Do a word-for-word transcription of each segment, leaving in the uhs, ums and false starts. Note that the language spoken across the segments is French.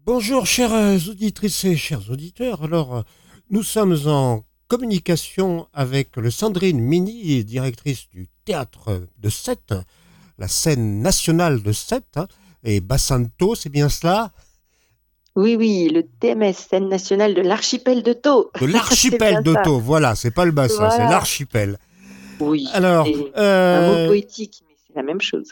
Bonjour chères euh, auditrices et chers auditeurs. Alors, euh, nous sommes en communication avec le Sandrine Mini, directrice du théâtre de Sète, la scène nationale de Sète, hein, et Bassanto, c'est bien cela? Oui, oui, le T M S, scène nationale de l'archipel de Thau. De C'est l'archipel bien ça. d'Otto, voilà, c'est pas le bassin, c'est Voilà. l'archipel. Oui, Alors, c'est un mot euh, poétique, mais c'est la même chose.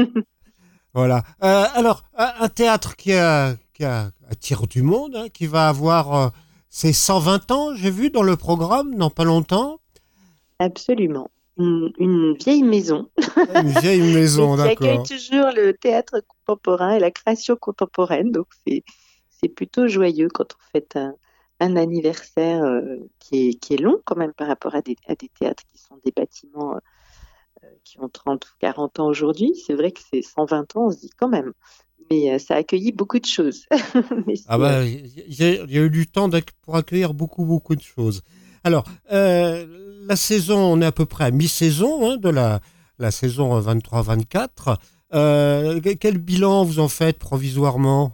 voilà. Euh, alors, un, un théâtre qui, a, qui a, attire du monde, hein, qui va avoir euh, ses cent vingt ans, j'ai vu dans le programme, dans pas longtemps. Absolument. Une, une vieille maison, Une vieille mais maison, qui accueille d'accord. toujours le théâtre contemporain et la création contemporaine. Donc, c'est, c'est plutôt joyeux quand on fête un, un anniversaire euh, qui est, qui est long quand même par rapport à des, à des théâtres qui sont des bâtiments euh, qui ont trente ou quarante ans aujourd'hui. C'est vrai que c'est cent vingt ans, on se dit quand même. Mais euh, ça a accueilli beaucoup de choses. Mais Ah c'est, euh, bah, il y, a il y a eu du temps d'acc- pour accueillir beaucoup, beaucoup de choses. Alors, euh, la saison, on est à peu près à mi-saison hein, de la, la saison vingt-trois vingt-quatre. Euh, que- quel bilan vous en faites provisoirement?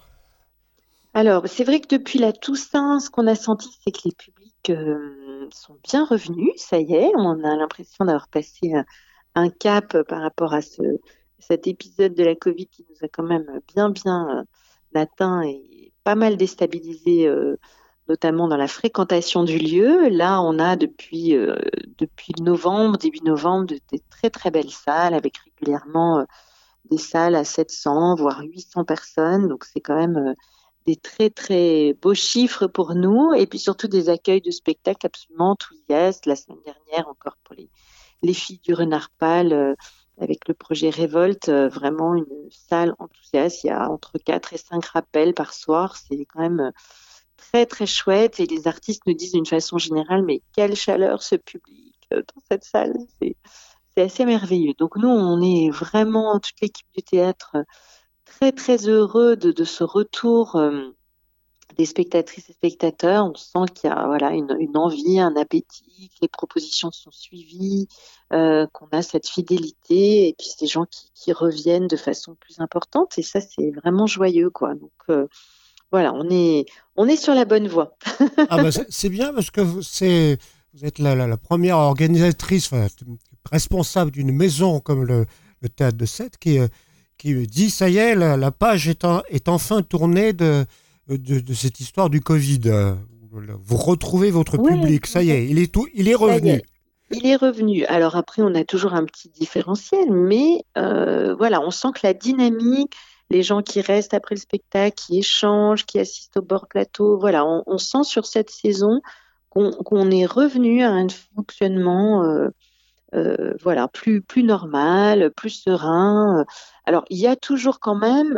Alors, c'est vrai que depuis la Toussaint, ce qu'on a senti, c'est que les publics euh, sont bien revenus. Ça y est, on a l'impression d'avoir passé un, un cap par rapport à ce, cet épisode de la Covid qui nous a quand même bien, bien euh, atteint et pas mal déstabilisé, euh, notamment dans la fréquentation du lieu. Là, on a depuis, euh, depuis novembre, début novembre, de- des très, très belles salles avec régulièrement euh, des salles à sept cents, voire huit cents personnes. Donc, c'est quand même euh, des très, très beaux chiffres pour nous. Et puis surtout des accueils de spectacles absolument enthousiastes. La semaine dernière, encore pour les, les filles du Renard Pâle, euh, avec le projet Révolte, euh, vraiment une salle enthousiaste. Il y a entre quatre et cinq rappels par soir. C'est quand même euh, très, très chouette. Et les artistes nous disent d'une façon générale, mais quelle chaleur ce public euh, dans cette salle. C'est c'est assez merveilleux. Donc nous, on est vraiment, toute l'équipe du théâtre, très très heureux de, de ce retour euh, des spectatrices et spectateurs. On sent qu'il y a voilà, une, une envie, un appétit, que les propositions sont suivies, euh, qu'on a cette fidélité, et puis c'est des gens qui, qui reviennent de façon plus importante, et ça, c'est vraiment joyeux, quoi. Donc euh, voilà, on est, on est sur la bonne voie. Ah bah c'est c'est bien parce que vous, c'est, vous êtes la, la- la première organisatrice, enfin, responsable d'une maison comme le, le Théâtre de Sète qui, euh, qui dit, ça y est, la, la page est, en- est enfin tournée de, de, de cette histoire du Covid. Euh, Vous retrouvez votre Ouais, public, ça y ouais. est, il est, tout, il est Ça y revenu. est, il est revenu. Alors après, on a toujours un petit différentiel, mais euh, voilà, on sent que la dynamique, les gens qui restent après le spectacle, qui échangent, qui assistent au bord plateau, voilà, on, on sent sur cette saison qu'on qu'on est revenu à un fonctionnement euh, euh, voilà, plus, plus normal, plus serein. Alors, il y a toujours quand même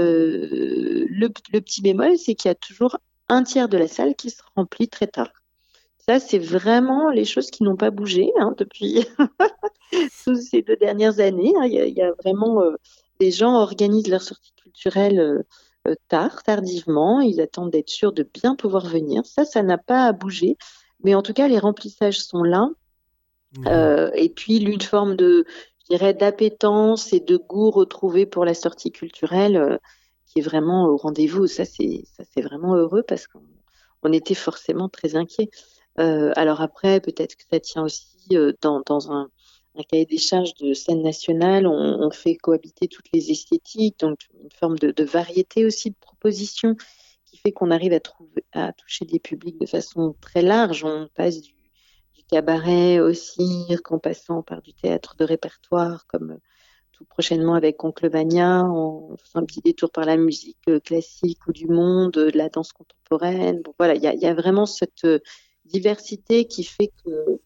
euh, le, le petit bémol, c'est qu'il y a toujours un tiers de la salle qui se remplit très tard. Ça, c'est vraiment les choses qui n'ont pas bougé hein, depuis toutes ces deux dernières années. Hein. Il y a, il y a vraiment euh, les gens organisent leur sortie culturelle euh, euh, tard, tardivement. Ils attendent d'être sûrs de bien pouvoir venir. Ça, ça n'a pas bougé. Mais en tout cas, les remplissages sont là. Mhm. Euh, et puis, l'une forme de, je dirais, d'appétence et de goût retrouvé pour la sortie culturelle euh, qui est vraiment au rendez-vous. Ça, c'est, ça, c'est vraiment heureux parce qu'on on était forcément très inquiets. Euh, alors après, peut-être que ça tient aussi euh, dans, dans un, un cahier des charges de scène nationale, on, on fait cohabiter toutes les esthétiques, donc une forme de, de variété aussi de propositions qui fait qu'on arrive à, trouver, à toucher des publics de façon très large. On passe du, du cabaret au cirque, en passant par du théâtre de répertoire, comme tout prochainement avec Oncle Vania, en faisant un petit détour par la musique euh, classique ou du monde, de la danse contemporaine. Bon, voilà, il y a, il y a vraiment cette euh, diversité qui fait que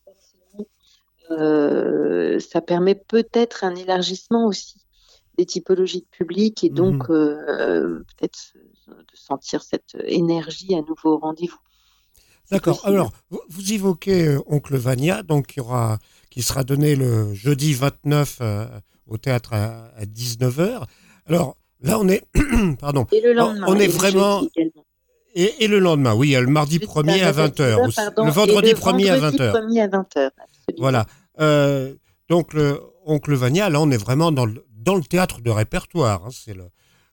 euh, ça permet peut-être un élargissement aussi des typologies de public et Mhm. donc euh, peut-être de sentir cette énergie à nouveau au rendez-vous. C'est D'accord. possible. Alors, vous, vous évoquez euh, Oncle Vania, donc qui aura, qui sera donné le jeudi vingt-neuf euh, au théâtre à, à dix-neuf heures. Alors là, on est, pardon, Et le on lendemain, on est et le vraiment jeudi également. et, et le lendemain, oui, il y a le mardi Jeudi à premier à vingt dix-neuf heures, heures, aussi, le pardon, et vendredi le premier à vendredi vingt heures. premier à vingt heures, absolument. Voilà. Euh, donc, le Oncle Vania, là, on est vraiment dans le, dans le théâtre de répertoire. Hein, c'est le,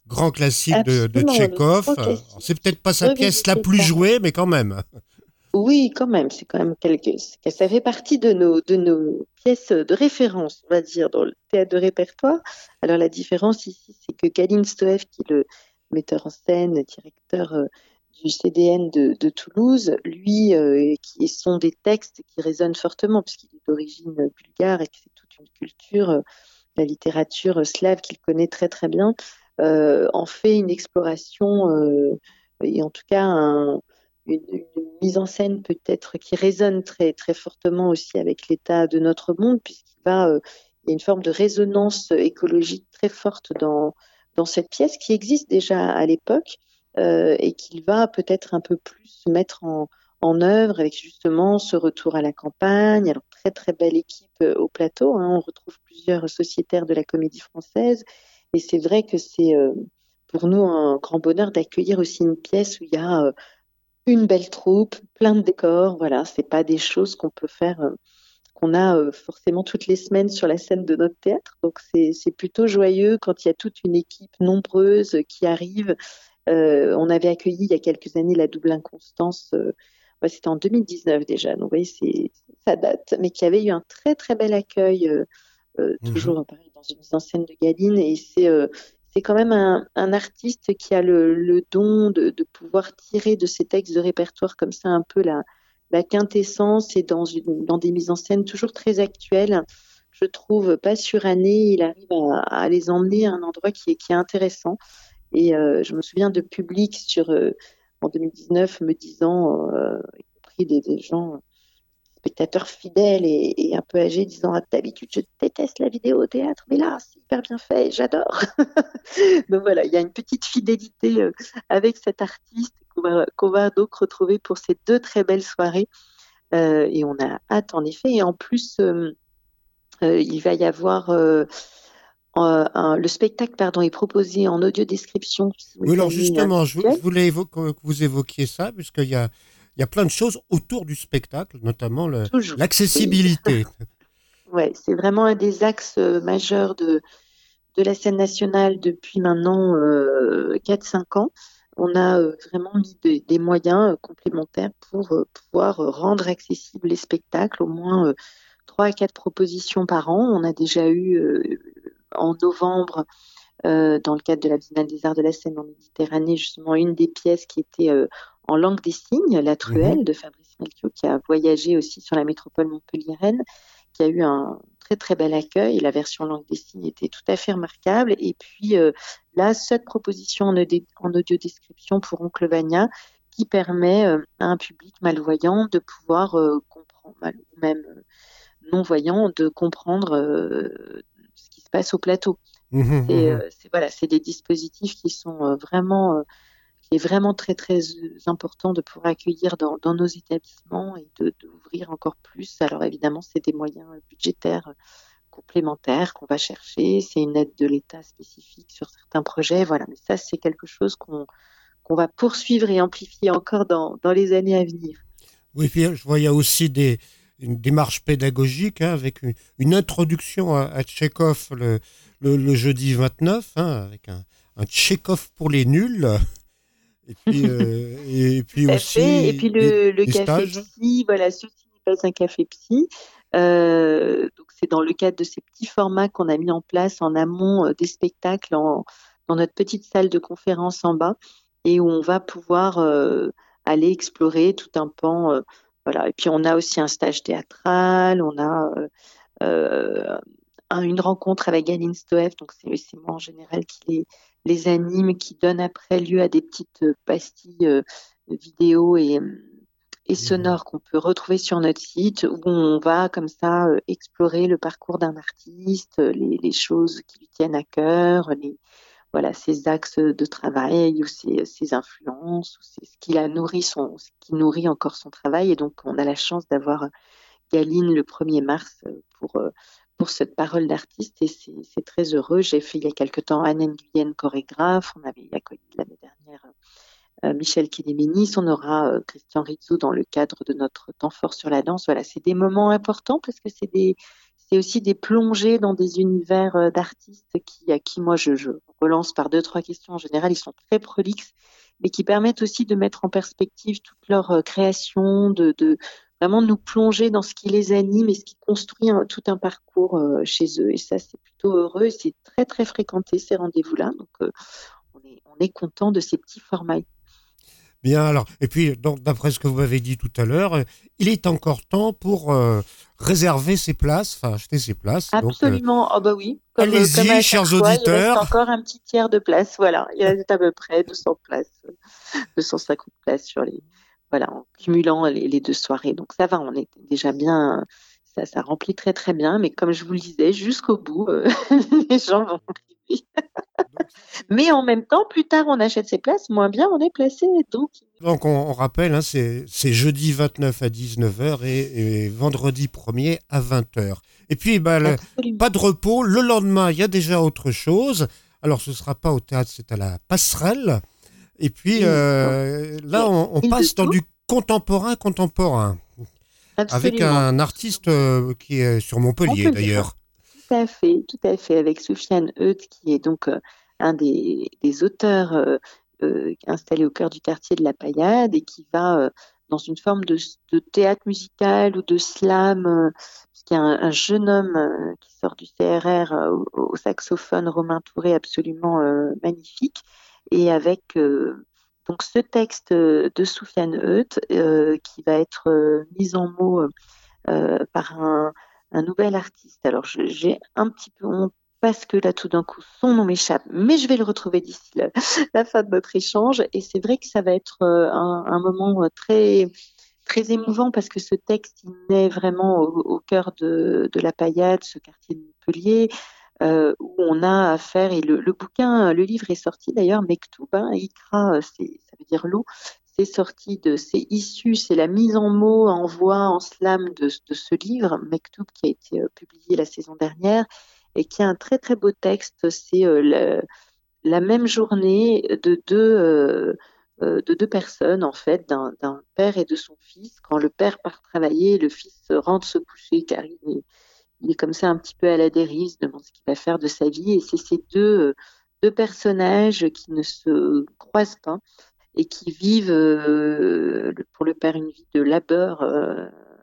grand classique de, de Absolument, le Tchekhov. grand Alors, classique, c'est peut-être pas sa pièce la revisité plus par... jouée, mais quand même. Oui, quand même, c'est quand même quelque... c'est- ça fait partie de nos, de nos pièces de référence, on va dire, dans le théâtre de répertoire. Alors la différence ici, c'est que Galin Stoev, qui est le metteur en scène, directeur euh, du C D N de, de Toulouse, lui, euh, qui sont des textes qui résonnent fortement, puisqu'il est d'origine bulgare et que c'est toute une culture, euh, la littérature slave qu'il connaît très très bien, euh, en fait une exploration, euh, et en tout cas un une, une mise en scène peut-être qui résonne très, très fortement aussi avec l'état de notre monde, puisqu'il va, euh, il y a une forme de résonance écologique très forte dans, dans cette pièce qui existe déjà à l'époque, euh, et qu'il va peut-être un peu plus mettre en, en œuvre avec justement ce retour à la campagne. Alors, très très belle équipe euh, au plateau, hein. On retrouve plusieurs sociétaires de la Comédie Française, et c'est vrai que c'est euh, pour nous un grand bonheur d'accueillir aussi une pièce où il y a euh, une belle troupe, plein de décors. Voilà, c'est pas des choses qu'on peut faire, euh, qu'on a euh, forcément toutes les semaines sur la scène de notre théâtre. Donc c'est c'est plutôt joyeux quand il y a toute une équipe nombreuse qui arrive. Euh, on avait accueilli il y a quelques années la Double Inconstance. Euh, ouais, c'était en deux mille dix-neuf déjà. Donc vous voyez, c'est ça date, mais qui avait eu un très très bel accueil. Euh, euh, Mhm. toujours pareil, dans une mise en scène de Galine. Et c'est euh, c'est quand même un, un artiste qui a le, le don de, de pouvoir tirer de ses textes de répertoire comme ça un peu la, la quintessence et dans, une, dans des mises en scène toujours très actuelles. Je trouve pas surannée, il arrive à, à les emmener à un endroit qui est, qui est intéressant. Et euh, je me souviens de public sur, euh, en deux mille dix-neuf me disant, euh, y compris des, des gens spectateur fidèle et, et un peu âgé disant ah, d'habitude je déteste la vidéo au théâtre mais là c'est hyper bien fait j'adore. Donc voilà, il y a une petite fidélité euh, avec cet artiste qu'on va, qu'on va donc retrouver pour ces deux très belles soirées. Euh, et on a hâte en effet, et en plus euh, euh, il va y avoir euh, un- un- le spectacle pardon est proposé en audio description Oui, alors simultanée et justement, je, je individuelle. voulais évo- que vous évoquiez ça, puisqu'il y a, il y a plein de choses autour du spectacle, notamment le- Toujours, oui. l'accessibilité. Ouais, c'est vraiment un des axes euh, majeurs de de la scène nationale depuis maintenant euh, quatre cinq ans. On a euh, vraiment mis des, des moyens euh, complémentaires pour euh, pouvoir euh, rendre accessibles les spectacles, au moins euh, trois à quatre propositions par an. On a déjà eu euh, en novembre, euh, dans le cadre de la Biennale des Arts de la Scène en Méditerranée, justement une des pièces qui était euh, en langue des signes, La Mhm. Truelle de Fabrice Melchior, qui a voyagé aussi sur la métropole montpelliéraine, qui a eu un très très bel accueil. La version langue des signes était tout à fait remarquable. Et puis euh, là, cette proposition en, audio, en audio description pour Oncle Vania, qui permet euh, à un public malvoyant de pouvoir euh, comprendre, mal, même euh, non-voyant, de comprendre euh, ce qui se passe au plateau. Mhm, C'est mhm. euh, c'est- voilà, c'est des dispositifs qui sont euh, vraiment, euh, qui est vraiment très très euh, important de pouvoir accueillir dans, dans nos établissements et de d'ouvrir encore plus. Alors évidemment, c'est des moyens euh, budgétaires euh, complémentaires qu'on va chercher. C'est une aide de l'État spécifique sur certains projets. Voilà, mais ça, c'est quelque chose qu'on qu'on va poursuivre et amplifier encore dans, dans les années à venir. Oui, puis je vois, il y a aussi des, une démarche pédagogique, hein, avec une, une introduction à, à Tchekhov le, le, le jeudi vingt-neuf, hein, avec un, un Tchekhov pour les nuls, et puis, euh, et Tout puis à fait. Et aussi puis des, le, le des café stages. psy, voilà, ceci n'est pas un café psy. Euh, donc c'est dans le cadre de ces petits formats qu'on a mis en place en amont euh, des spectacles en, dans notre petite salle de conférence en bas et où on va pouvoir euh, aller explorer tout un pan. Euh, voilà. Et puis on a aussi un stage théâtral, on a euh, euh, un- une rencontre avec Aline Stoev, donc c'est c'est moi en général qui les, les anime, qui donne après lieu à des petites euh, pastilles euh, vidéo et, et Mhm. sonores qu'on peut retrouver sur notre site, où on va comme ça euh, explorer le parcours d'un artiste, euh, les, les choses qui lui tiennent à cœur, les, voilà, ses axes de travail ou ses, ses influences, ou c'est ce qui a nourri son, ce qui nourrit encore son travail. Et donc, on a la chance d'avoir Galine le premier mars euh, pour, euh, pour cette parole d'artiste et c'est c'est très heureux. J'ai fait il y a quelque temps Anne Nguyen, chorégraphe. On avait accueilli l'année dernière euh, Michel Kéléménis. On aura euh, Christian Rizzo dans le cadre de notre temps fort sur la danse. Voilà, c'est des moments importants parce que c'est des, c'est aussi des plongées dans des univers euh, d'artistes qui, à qui moi je, je relance par deux, trois questions. En général, ils sont très prolixes, mais qui permettent aussi de mettre en perspective toute leur euh, création, de, de vraiment nous plonger dans ce qui les anime et ce qui construit un- tout un parcours euh, chez eux. Et ça, c'est plutôt heureux et c'est très, très fréquenté, ces rendez-vous-là. Donc, euh, on est, on est content de ces petits formats. Bien, alors, et puis, donc, d'après ce que vous m'avez dit tout à l'heure, euh, il est encore temps pour euh, réserver ses places, enfin, acheter ses places. Donc, euh, Absolument. Ah bah oui, comme, euh, comme allez-y, à chaque chers fois, il reste auditeurs. encore un petit tiers de place. Voilà, il reste à peu près deux cents places, euh, deux cent cinquante places sur les, voilà, en cumulant les, les deux soirées. Donc ça va, on est déjà bien, ça, ça remplit très très bien. Mais comme je vous le disais, jusqu'au bout, euh, les gens vont arriver. Donc, ça, c'est- Mais en même temps, plus tard on achète ses places, moins bien on est placé. Donc, donc, on, on rappelle, hein, c'est c'est jeudi vingt-neuf à dix-neuf heures et, et vendredi premier à vingt heures. Et puis, bah, le- absolument. pas de repos. Le lendemain, il y a déjà autre chose. Alors, ce sera pas au théâtre, c'est à la Passerelle. Et puis, Oui, donc, euh, là, c'est on, on île de passe dans Sceaux, du contemporain contemporain. Avec absolument. un artiste euh, qui est sur Montpellier Montpellier. d'ailleurs. Tout à fait, tout à fait, avec Soufiane Eut, qui est donc euh, un des, des auteurs euh, euh, installé au cœur du quartier de la Paillade et qui va euh, dans une forme de, de théâtre musical ou de slam, euh, puisqu'il y a un, un jeune homme euh, qui sort du C R R euh, au, au saxophone Romain Touré absolument euh, magnifique, et avec euh, donc ce texte euh, de Soufiane Eut euh, qui va être euh, mis en mots euh, euh, par un, un nouvel artiste. Alors, je- j'ai un petit peu honte parce que là, tout d'un coup, son nom m'échappe, mais je vais le retrouver d'ici la, la fin de notre échange. Et c'est vrai que ça va être euh, un, un moment euh, très, très émouvant parce que ce texte, il naît vraiment au, au cœur de, de la Paillade, ce quartier de Montpellier, euh, où on a affaire, et le, le bouquin, le livre est sorti d'ailleurs, Mektoub, hein, Ikra, euh, c'est, ça veut dire l'eau, c'est sorti de, c'est issu, c'est la mise en mots, en voix, en slam de, de ce livre, Mektoub, qui a été euh, publié la saison dernière, et qui a un très très beau texte, c'est euh, le- la même journée de deux, euh, euh, de deux personnes, en fait, d'un, d'un père et de son fils. Quand le père part travailler, le fils rentre se coucher car il est, il est comme ça un petit peu à la dérive, il se demande ce qu'il va faire de sa vie. Et c'est ces deux, euh, deux personnages qui ne se croisent pas et qui vivent euh, pour le père une vie de labeur euh,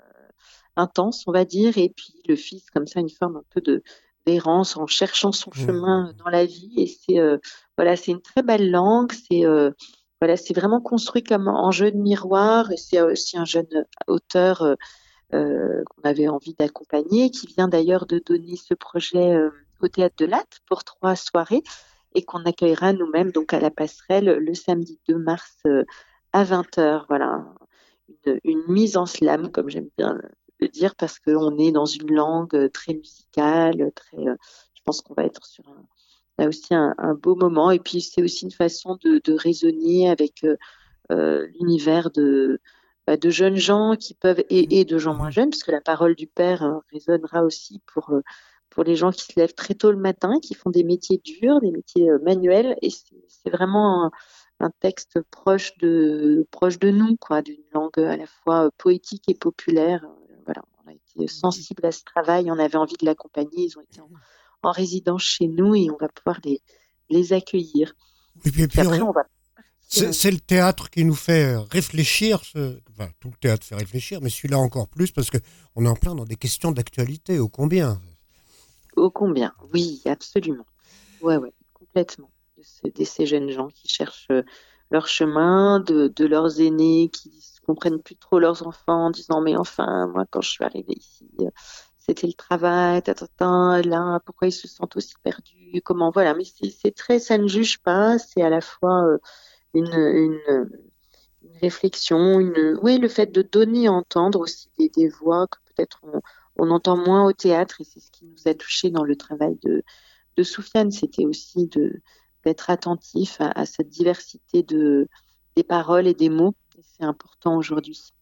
intense, on va dire, et puis le fils comme ça une forme un peu de d'errance en cherchant son chemin Mmh. dans la vie. Et c'est euh, voilà, c'est une très belle langue. C'est euh, voilà, c'est vraiment construit comme en jeu de miroir. Et c'est aussi un jeune auteur euh, euh, qu'on avait envie d'accompagner, qui vient d'ailleurs de donner ce projet euh, au Théâtre de Latte pour trois soirées et qu'on accueillera nous-mêmes donc à la Passerelle le samedi deux mars euh, à vingt heures. Voilà, une, une mise en slam, comme j'aime bien le, le dire, parce qu'on est dans une langue très musicale, très, euh, je pense qu'on va être sur un, là aussi un, un beau moment. Et puis c'est aussi une façon de, de raisonner avec euh, euh, l'univers de, bah, de jeunes gens qui peuvent, et, et de gens moins Mmh. jeunes, puisque la parole du père euh, résonnera aussi pour, euh, pour les gens qui se lèvent très tôt le matin, qui font des métiers durs, des métiers euh, manuels. Et c'est c'est vraiment un, un texte proche de, proche de nous, quoi, d'une langue à la fois euh, poétique et populaire. Euh, Voilà, on a été sensible à ce travail, on avait envie de l'accompagner. Ils ont été en, en résidence chez nous et on va pouvoir les, les accueillir. Et puis, et Puis puis après, on- on va c'est partir. c'est le théâtre qui nous fait euh, réfléchir. Ce- enfin, tout le théâtre fait réfléchir, mais celui-là encore plus parce que on est en plein dans des questions d'actualité, ô combien. Ô combien, oui, absolument. Ouais, ouais, complètement. De, ce- de ces jeunes gens qui cherchent euh, leur chemin, de, de leurs aînés qui ne comprennent plus trop leurs enfants en disant mais enfin, moi quand je suis arrivée ici, euh, c'était le travail, tata, là, pourquoi ils se sentent aussi perdus, comment, voilà. Mais c'est c'est très, ça ne juge pas, c'est à la fois euh, une, une, une réflexion, une, oui, le fait de donner à entendre aussi des, des voix que peut-être on, on entend moins au théâtre, et c'est ce qui nous a touchés dans le travail de de Soufiane, c'était aussi de d'être attentif à, à cette diversité de des paroles et des mots. Et c'est important aujourd'hui.